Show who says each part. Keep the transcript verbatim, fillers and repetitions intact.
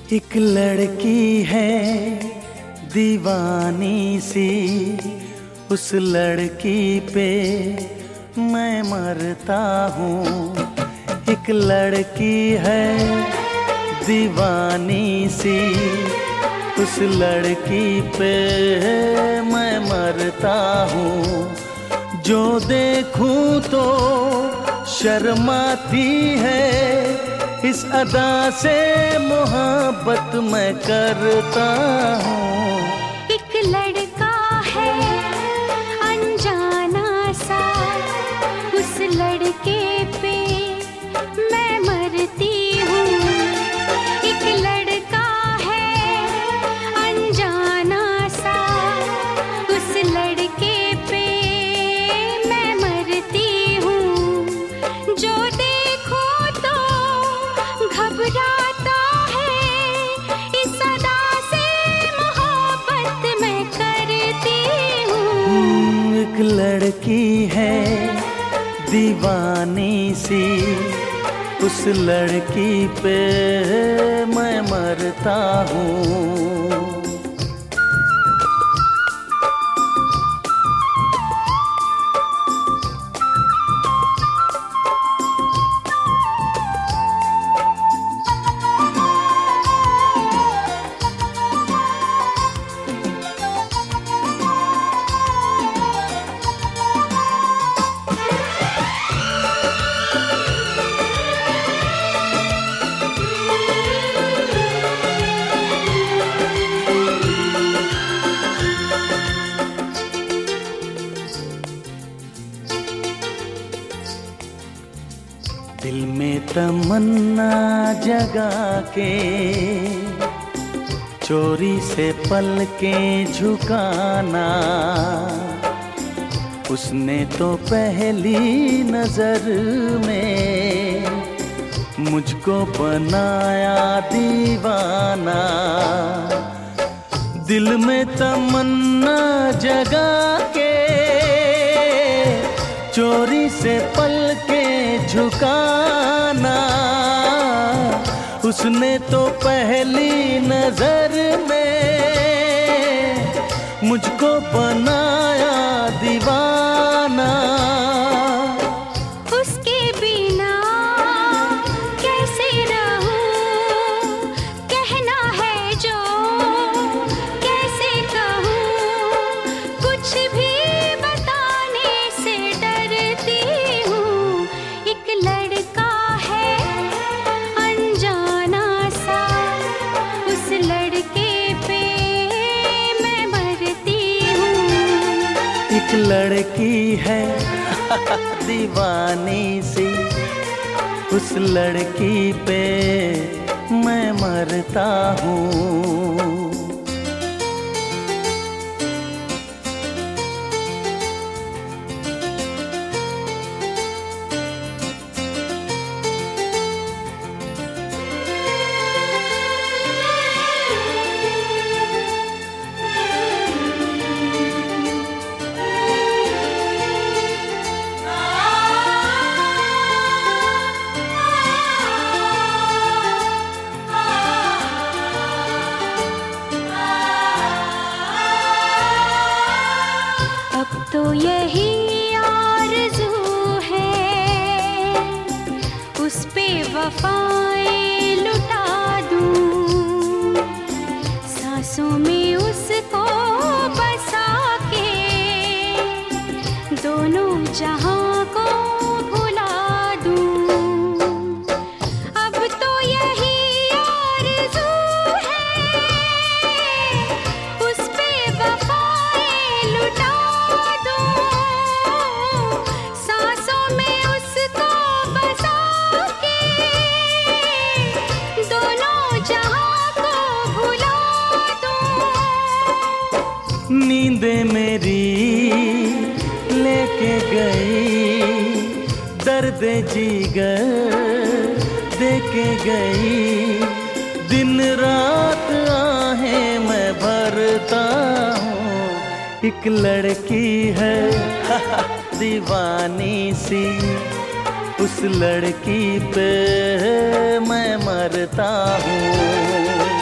Speaker 1: एक लड़की है दीवानी सी, उस लड़की पे मैं मरता हूँ। एक लड़की है दीवानी सी, उस लड़की पे मैं मरता हूँ। जो देखूं तो शर्माती है, इस अदा से मोहब्बत मैं करता हूँ।
Speaker 2: एक लड़का है अनजाना सा, उस लड़के पे मैं मरती हूँ। एक लड़का है अनजाना सा, उस लड़के पे मैं मरती हूँ। जो देखो तो घबराता है, इस अदा से मोहब्बत मैं करती हूँ।
Speaker 1: एक लड़की है दीवानी सी, उस लड़की पे मैं मरता हूँ। दिल में तमन्ना जगा के, चोरी से पलकें झुकाना, उसने तो पहली नजर में मुझको बनाया दीवाना। दिल में तमन्ना जगा के, चोरी से पलकें झुकाना, उसने तो पहली नजर में मुझको बनाया दीवाना।
Speaker 2: उसके बिना कैसे रहूं, कहना है जो कैसे कहूं, कुछ भी बताने से डरती हूँ। एक लड़का है अनजाना सा, उस लड़के पे मैं मरती हूँ।
Speaker 1: एक लड़की है दीवानी सी, उस लड़की पे मैं मरता हूँ।
Speaker 2: तो यही आरज़ू है, उस पे वफ़ाएं लुटा दूं, सांसों में उसको बसा के दोनों जहां को भुला दूं। अब तो यही आरज़ू है, उस पे वफ़ाएं लुटा, सांसों में उसको बसा के दोनों जहां को भुला दूं।
Speaker 1: नींदें मेरी लेके गई, दर्द जिगर देके गई, दिन रात आहें मैं भरता हूँ। एक लड़की है दीवानी सी, उस लड़की पे मैं मरता हूँ।